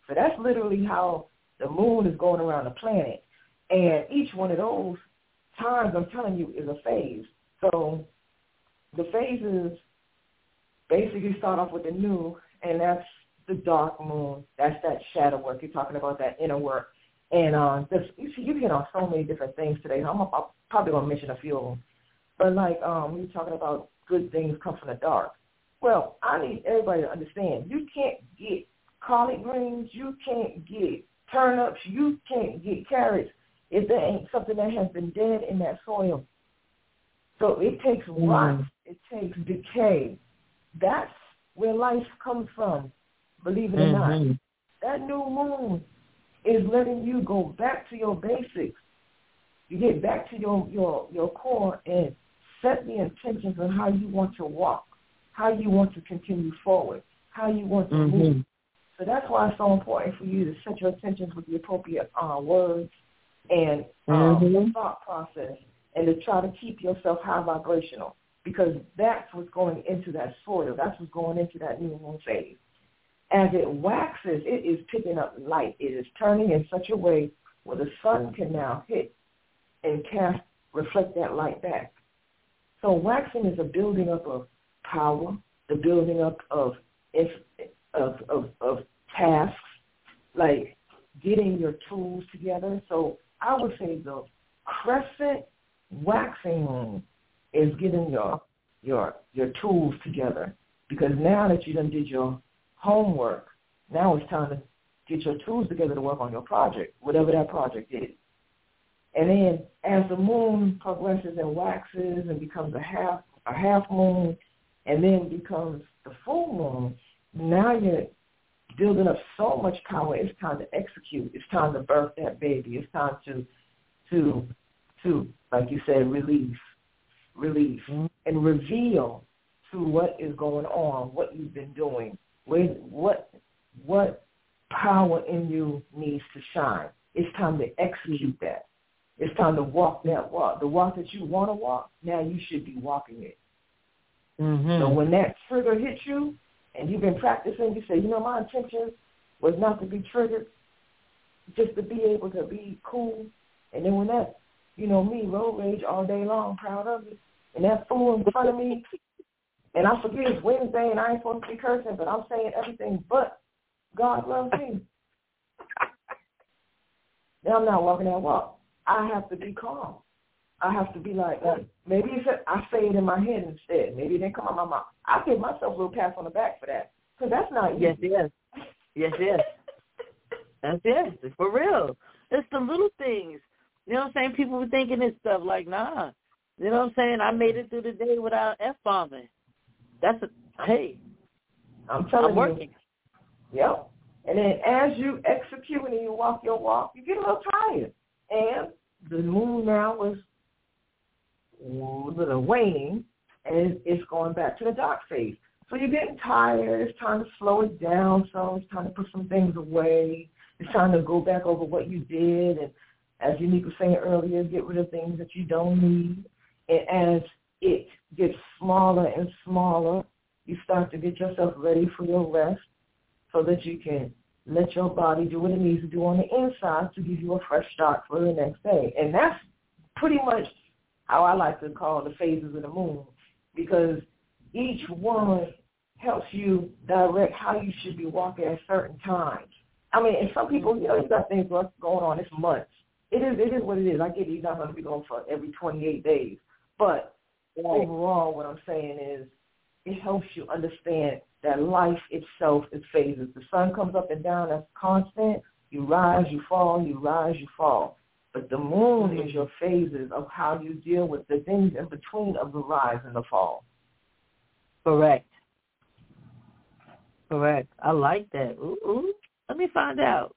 So that's literally how the moon is going around the planet. And each one of those times, I'm telling you, is a phase. So the phases basically start off with the new, and that's the dark moon. That's that shadow work. You're talking about that inner work. And uh, this, you see, you hit on so many different things today. I'm, I'm probably going to mention a few of them. But like um, we were talking about good things come from the dark. Well, I need everybody to understand, you can't get collard greens, you can't get turnips, you can't get carrots if there ain't something that has been dead in that soil. So it takes rot, it takes decay. That's where life comes from, believe it or Mm-hmm. not. That new moon is letting you go back to your basics. You get back to your, your, your core and set the intentions on how you want to walk, how you want to continue forward, how you want to Mm-hmm. move. So that's why it's so important for you to set your intentions with the appropriate uh, words and um, Mm-hmm. thought process, and to try to keep yourself high vibrational, because that's what's going into that soil. That's what's going into that new moon phase. As it waxes, it is picking up light. It is turning in such a way where the sun can now hit and cast, reflect that light back. So waxing is a building up of power, the building up of of of, of tasks, like getting your tools together. So I would say the crescent waxing moon is getting your your your tools together, because now that you done did your homework, now it's time to get your tools together to work on your project, whatever that project is. And then as the moon progresses and waxes and becomes a half a half moon, and then becomes the full moon, now you're building up so much power. It's time to execute. It's time to birth that baby. It's time to, to, to, like you said, release, release, mm-hmm. and reveal to what is going on, what you've been doing, what, what, what power in you needs to shine. It's time to execute that. It's time to walk that walk. The walk that you want to walk, now you should be walking it. Mm-hmm. So when that trigger hits you and you've been practicing, you say, you know, my intention was not to be triggered, just to be able to be cool. And then when that, you know, me, road rage all day long, proud of it, and that fool in front of me, and I forget it's Wednesday and I ain't supposed to be cursing, but I'm saying everything but God loves me. Now I'm not walking that walk. I have to be calm. I have to be like, uh, maybe it's a, I say it in my head instead. Maybe it didn't come out my mouth. I give myself a little pat on the back for that, because that's not easy. Yes, yes. Yes, yes. That's it. It's for real. It's the little things. You know what I'm saying? People were thinking this stuff like, nah. You know what I'm saying? I made it through the day without F-bombing. That's a, hey. I'm telling I'm working. you. Yep. And then as you execute and you walk your walk, you get a little tired. And the moon now is a little waning, and it's going back to the dark phase. So you're getting tired. It's time to slow it down. So it's time to put some things away. It's time to go back over what you did. And as Unique was saying earlier, get rid of things that you don't need. And as it gets smaller and smaller, you start to get yourself ready for your rest so that you can let your body do what it needs to do on the inside to give you a fresh start for the next day. And that's pretty much how I like to call the phases of the moon, because each one helps you direct how you should be walking at certain times. I mean, and some people, you know, you got things going on. It's months. It is it is what it is. I get it. You're not going to be going for every twenty-eight days. But overall, what I'm saying is it helps you understand that life itself is phases. The sun comes up and down. That's constant. You rise, you fall, you rise, you fall. But the moon is your phases of how you deal with the things in between of the rise and the fall. Correct. Correct. I like that. Ooh, ooh. Let me find out.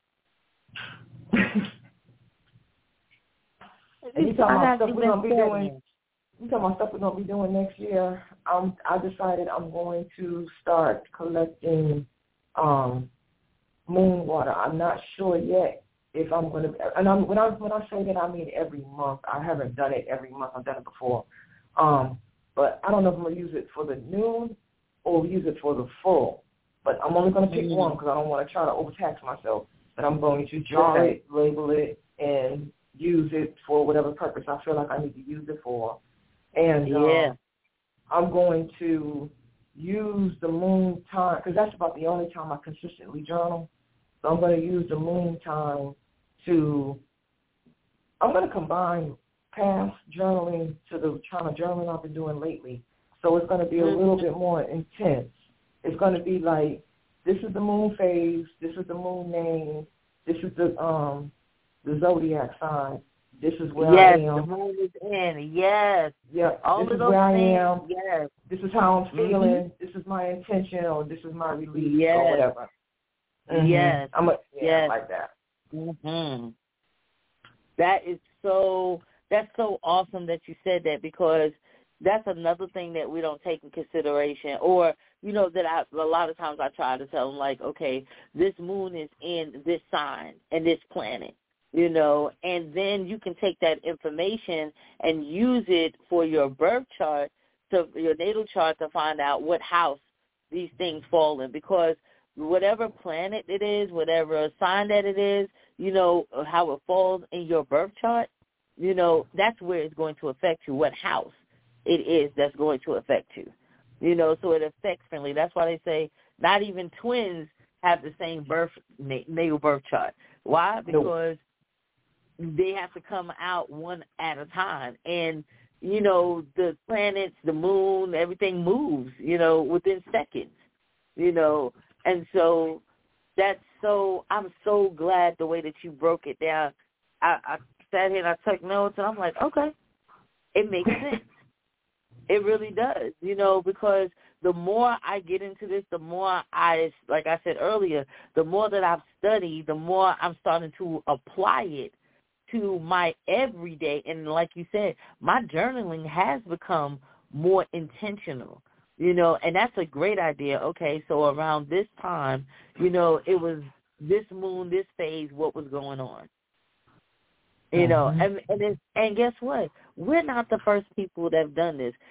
And you talking about stuff we're going to be doing. You talking about stuff we're going to be doing next year. Um, I decided I'm going to start collecting um, moon water. I'm not sure yet if I'm going to. And I'm, when I when I say that, I mean every month. I haven't done it every month. I've done it before. Um, but I don't know if I'm going to use it for the noon or use it for the full. But I'm only going to pick mm-hmm. one because I don't want to try to overtax myself. But I'm going to draw okay. it, label it, and use it for whatever purpose I feel like I need to use it for. And yeah. um, I'm going to use the moon time, because that's about the only time I consistently journal. So I'm going to use the moon time to, I'm going to combine past journaling to the kind of journaling I've been doing lately. So it's going to be a little bit more intense. It's going to be like, this is the moon phase, this is the moon name, this is the um the zodiac sign, this is where yes, I am. Yes, the moon is in, yes. Yeah, all this of is where I things, am. Yes. This is how I'm feeling. Mm-hmm. This is my intention, or this is my release, yes. or whatever. Mm-hmm. Yes. I'm a, yeah, yes. like that. Mm-hmm. That is so, that's so awesome that you said that, because that's another thing that we don't take in consideration, or, you know, that I, a lot of times I try to tell them, like, okay, this moon is in this sign and this planet, you know, and then you can take that information and use it for your birth chart, to your natal chart, to find out what house these things fall in, because whatever planet it is, whatever sign that it is, you know, how it falls in your birth chart, you know, that's where it's going to affect you, what house it is that's going to affect you. You know, so it affects family. That's why they say not even twins have the same birth natal birth chart. Why? Because nope. they have to come out one at a time. And, you know, the planets, the moon, everything moves, you know, within seconds, you know. And so that's so, I'm so glad the way that you broke it down. I, I sat here and I took notes, and I'm like, okay, it makes sense. It really does, you know, because the more I get into this, the more I, like I said earlier, the more that I've studied, the more I'm starting to apply it to my everyday. And like you said, my journaling has become more intentional, you know, and that's a great idea. Okay, so around this time, you know, it was this moon, this phase, what was going on. You know, mm-hmm. and and, it's, and guess what? We're not the first people that have done this.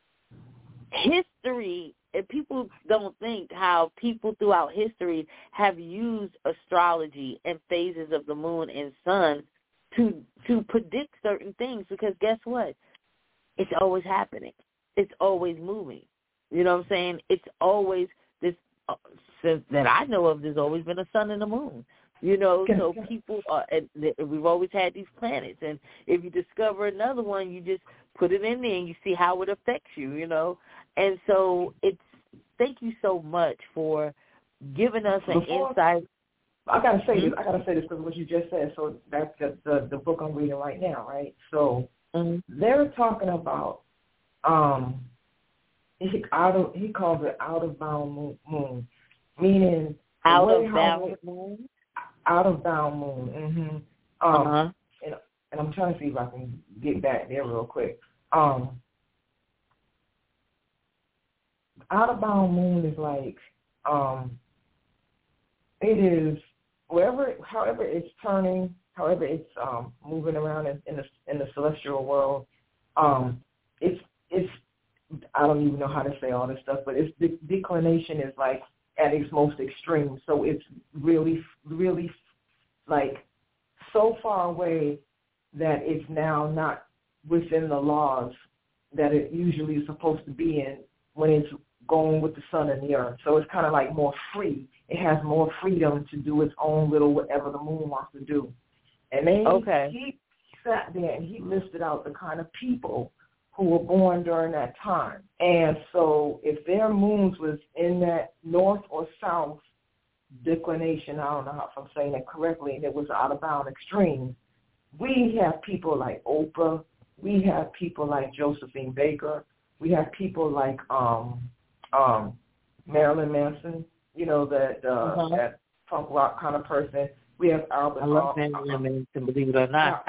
History, and people don't think how people throughout history have used astrology and phases of the moon and sun to to predict certain things, because guess what? It's always happening. It's always moving. You know what I'm saying? It's always this, uh, since that I know of, there's always been a sun and a moon. You know, so people are, and we've always had these planets, and if you discover another one, you just put it in there and you see how it affects you, you know. And so it's, thank you so much for giving us an Before, insight. I gotta say mm-hmm. this. I gotta say this because what you just said. So that's the the, the book I'm reading right now, right? So mm-hmm. they're talking about um, he out of he calls it out of bound moon, moon meaning out of bound moon. Out of bound moon. Mm-hmm. Um, uh-huh. and, and I'm trying to see if I can get back there real quick. Um, out of bound moon is like um, it is wherever, however it's turning, however it's um, moving around in, in the in the celestial world. Um, it's it's I don't even know how to say all this stuff, but its de- declination is like at its most extreme. So it's really, really like so far away that it's now not within the laws that it usually is supposed to be in when it's going with the sun and the earth. So it's kind of like more free. It has more freedom to do its own little whatever the moon wants to do. And then okay. he sat there and he listed out the kind of people who were born during that time. And so if their moons was in that north or south declination, I don't know how, if I'm saying that correctly, and it was out of bound extreme, we have people like Oprah, we have people like Josephine Baker, we have people like um, um, Marilyn Manson, you know, that uh, uh-huh. that punk rock kind of person. We have Albert. I love um, Marilyn Manson, believe it or not.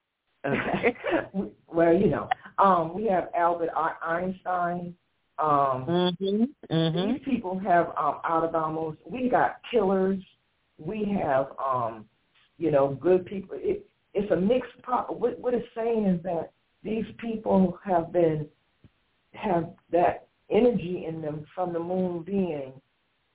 Well, you know, um, we have Albert Einstein. Um, mm-hmm. Mm-hmm. These people have um, out of bound moons. We got killers. We have, um, you know, good people. It, it's a mixed pot. What, what it's saying is that these people have been have that energy in them from the moon being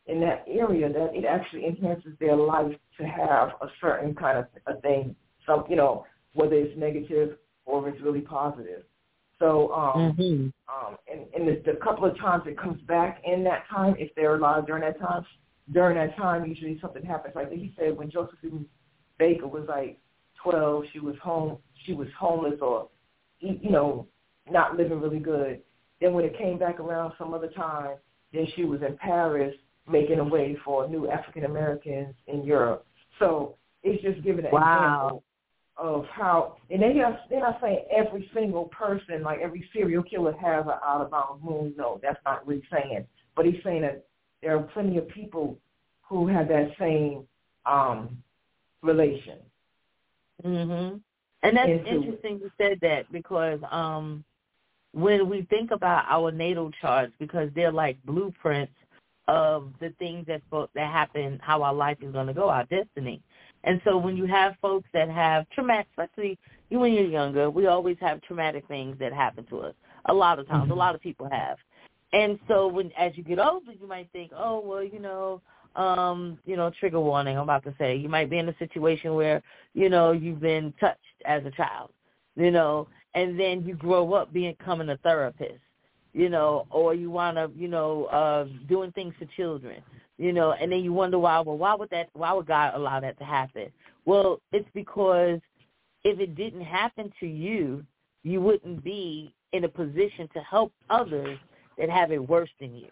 in that area that it actually enhances their life to have a certain kind of a thing, some, you know, whether it's negative or if it's really positive. So, um, mm-hmm. um, and, and the, the couple of times it comes back in that time, if they're alive during that time, during that time, usually something happens. Like he said, when Josephine Baker was like twelve, she was home, she was homeless or, you know, not living really good. Then when it came back around some other time, then she was in Paris making a way for new African Americans in Europe. So it's just giving an wow. example of how, and they are, they're not saying every single person, like every serial killer has an out-of-bounds moon. No, that's not what he's saying. But he's saying that there are plenty of people who have that same um, relation. Mm-hmm. And that's interesting you said that because um, when we think about our natal charts, because they're like blueprints of the things that that happen, how our life is going to go, our destiny. And so when you have folks that have traumatic, especially you when you're younger, we always have traumatic things that happen to us. A lot of times, mm-hmm. a lot of people have. And so when as you get older, you might think, oh, well, you know, um, you know, trigger warning, I'm about to say. You might be in a situation where, you know, you've been touched as a child, you know, and then you grow up becoming a therapist, you know, or you wind up, you know, uh, doing things for children. You know, and then you wonder why, well, why would that, why would God allow that to happen? Well, it's because if it didn't happen to you, you wouldn't be in a position to help others that have it worse than you.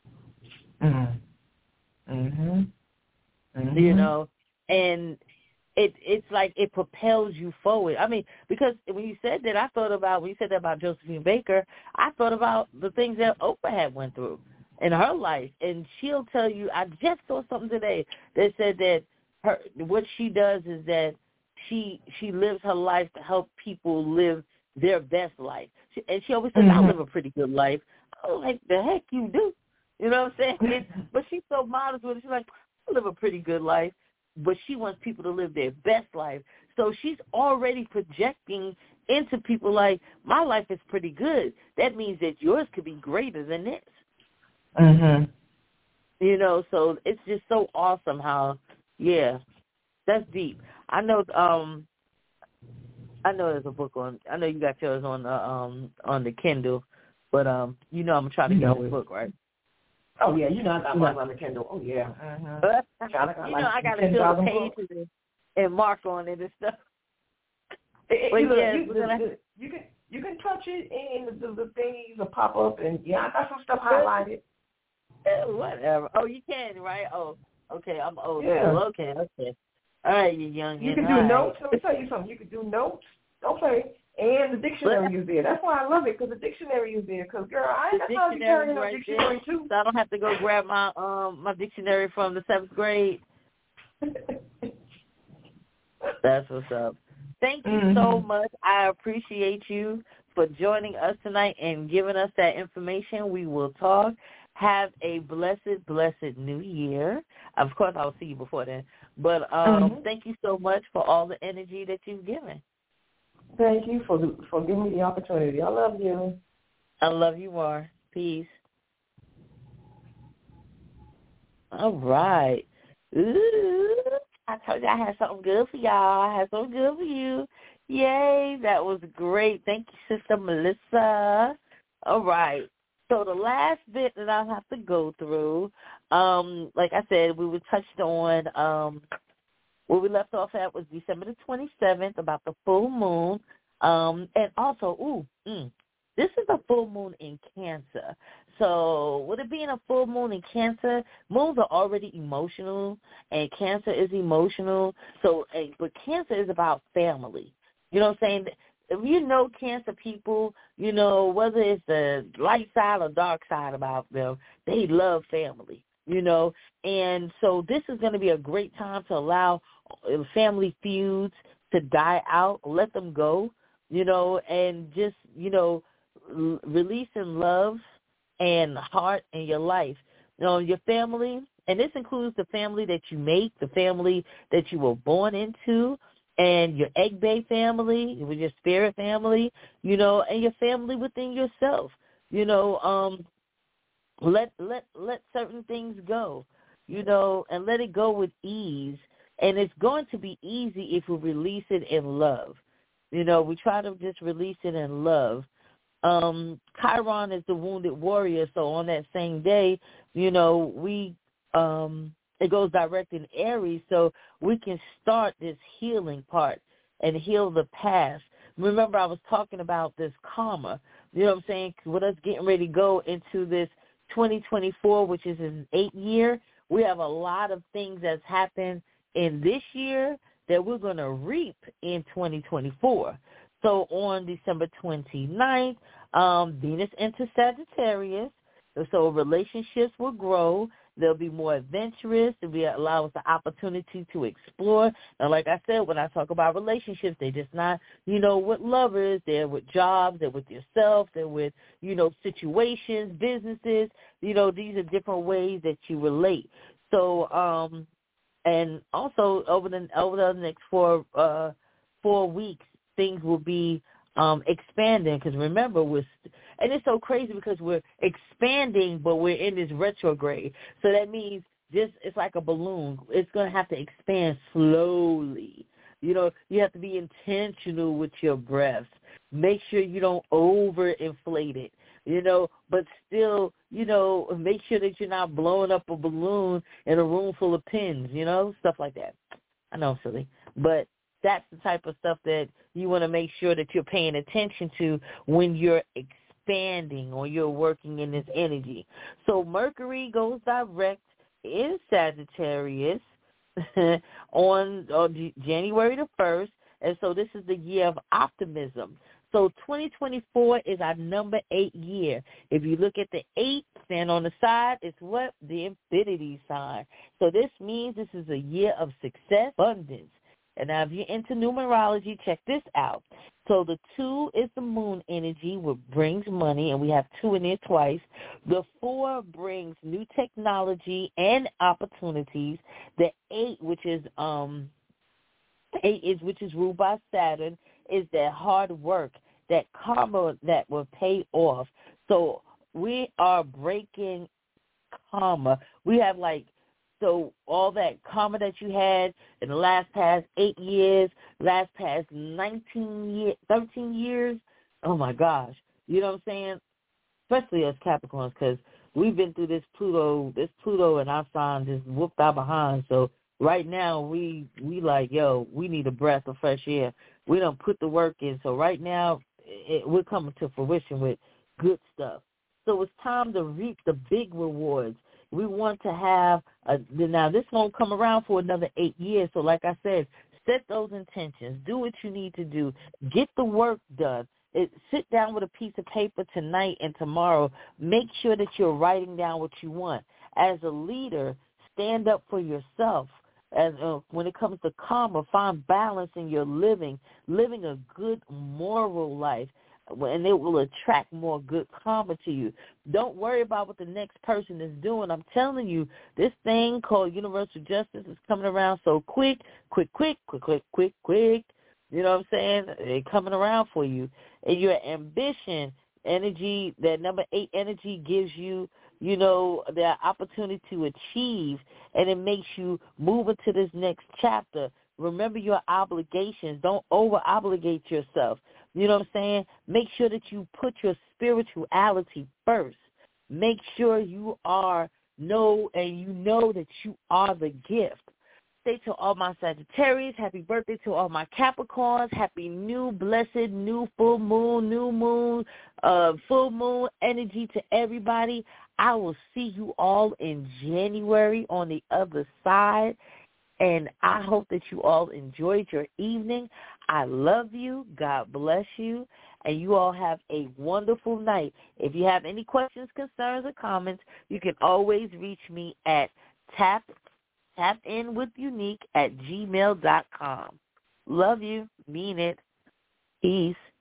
Mm-hmm. Mm-hmm. You know, and it it's like it propels you forward. I mean, because when you said that, I thought about, when you said that about Josephine Baker, I thought about the things that Oprah had went through in her life, and she'll tell you, I just saw something today that said that her what she does is that she she lives her life to help people live their best life. She, and she always says, mm-hmm. I live a pretty good life. Oh, like, the heck you do. You know what I'm saying? But she's so modest with it. She's like, I live a pretty good life, but she wants people to live their best life. So she's already projecting into people like, my life is pretty good. That means that yours could be greater than this. Mm-hmm. You know, so it's just so awesome how, yeah, that's deep. I know, um, I know there's a book on. I know you got yours on the um on the Kindle, but um, you know I'm trying to get this book, right? Oh yeah, you know I got mine on the Kindle. Oh yeah. Mm-hmm. you know I got to fill the pages and, and mark on it and stuff. It, but you, yeah, you, gonna, the, you can you can touch it and the, the thingies will pop up and yeah, I got some stuff highlighted. Yeah, whatever. Oh, you can, right? Oh, okay. I'm old. Yeah. School. Okay, okay. All right, you young. You can do right. notes. Let me tell you something. You can do notes. Okay. And the dictionary is there. That's why I love it, because the dictionary is there. Because, girl, I ain't got time to be carrying no dictionary, too. So I don't have to go grab my um my dictionary from the seventh grade. That's what's up. Thank you mm-hmm. so much. I appreciate you for joining us tonight and giving us that information. We will talk. Have a blessed, blessed new year. Of course, I'll see you before then. But um, mm-hmm. thank you so much for all the energy that you've given. Thank you for for giving me the opportunity. I love you. I love you more. Peace. All right. Ooh, I told you I had something good for y'all. I had something good for you. Yay, that was great. Thank you, Sister Melissa. All right. So the last bit that I'll have to go through, um, like I said, we were touched on, um, where we left off at was December the twenty-seventh, about the full moon. Um, and also, ooh, mm, this is a full moon in Cancer. So with it being a full moon in Cancer, moons are already emotional, and Cancer is emotional. So, but Cancer is about family. You know what I'm saying? If you know Cancer people, you know, whether it's the light side or dark side about them, they love family, you know. And so this is going to be a great time to allow family feuds to die out, let them go, you know, and just, you know, r- releasing love and heart in your life. You know, your family, and this includes the family that you make, the family that you were born into, and your egg bay family, with your spirit family, you know, and your family within yourself. You know, um, let let let certain things go. you know, and let it go with ease. And it's going to be easy if we release it in love. You know, we try to just release it in love. Um, Chiron is the wounded warrior, so on that same day, you know, we um, it goes direct in Aries, so we can start this healing part and heal the past. Remember, I was talking about this karma, you know what I'm saying? With us getting ready to go into this twenty twenty-four, which is an eight year, we have a lot of things that's happened in this year that we're going to reap in twenty twenty-four. So on December twenty-ninth, um, Venus enters Sagittarius, so relationships will grow. They'll be more adventurous. It'll be allow us the opportunity to explore. And like I said, when I talk about relationships, they're just not, you know, with lovers. They're with jobs. They're with yourself. They're with, you know, situations, businesses. You know, these are different ways that you relate. So, um, and also over the over the next four uh, four weeks, things will be um, expanding. Because remember, we're st- and it's so crazy because we're expanding, but we're in this retrograde. So that means just it's like a balloon. It's going to have to expand slowly. You know, you have to be intentional with your breaths. Make sure you don't overinflate it. You know, but still, you know, make sure that you're not blowing up a balloon in a room full of pins, you know, stuff like that. I know I'm silly, but that's the type of stuff that you want to make sure that you're paying attention to when you're expanding or you're working in this energy. So Mercury goes direct in Sagittarius on, on January the first, and so this is the year of optimism. So twenty twenty-four is our number eight year. If you look at the eight, stand on the side, it's what? The infinity sign. So this means this is a year of success, abundance. And now if you're into numerology, check this out. So the two is the moon energy, which brings money, and we have two in there twice. The four brings new technology and opportunities. The eight, which is um eight is which is ruled by Saturn, is that hard work, that karma that will pay off. So we are breaking karma. We have like, so all that karma that you had in the last past eight years, last past nineteen years, thirteen years, oh my gosh. You know what I'm saying? Especially us Capricorns, because we've been through this Pluto, this Pluto and our sign just whooped our behind. So right now, we we like, yo, we need a breath of fresh air. We don't put the work in. So right now, it, we're coming to fruition with good stuff. So it's time to reap the big rewards. We want to have, a, now this won't come around for another eight years. So like I said, set those intentions. Do what you need to do. Get the work done. It, sit down with a piece of paper tonight and tomorrow. Make sure that you're writing down what you want. As a leader, stand up for yourself. As uh, when it comes to karma, find balance in your living, living a good moral life, and it will attract more good karma to you. Don't worry about what the next person is doing. I'm telling you, this thing called universal justice is coming around so quick, quick, quick, quick, quick, quick, quick. You know what I'm saying? It's coming around for you. And your ambition, energy, that number eight energy gives you, you know, the opportunity to achieve, and it makes you move into this next chapter. Remember your obligations. Don't over-obligate yourself. You know what I'm saying? Make sure that you put your spirituality first. Make sure you are, know, and you know that you are the gift. Say to all my Sagittarius, happy birthday. To all my Capricorns, happy new, blessed, new full moon, new moon, uh, full moon energy to everybody. I will see you all in January on the other side, and I hope that you all enjoyed your evening. I love you. God bless you, and you all have a wonderful night. If you have any questions, concerns, or comments, you can always reach me at tap tapinwithunique at gmail dot com. Love you. Mean it. Peace.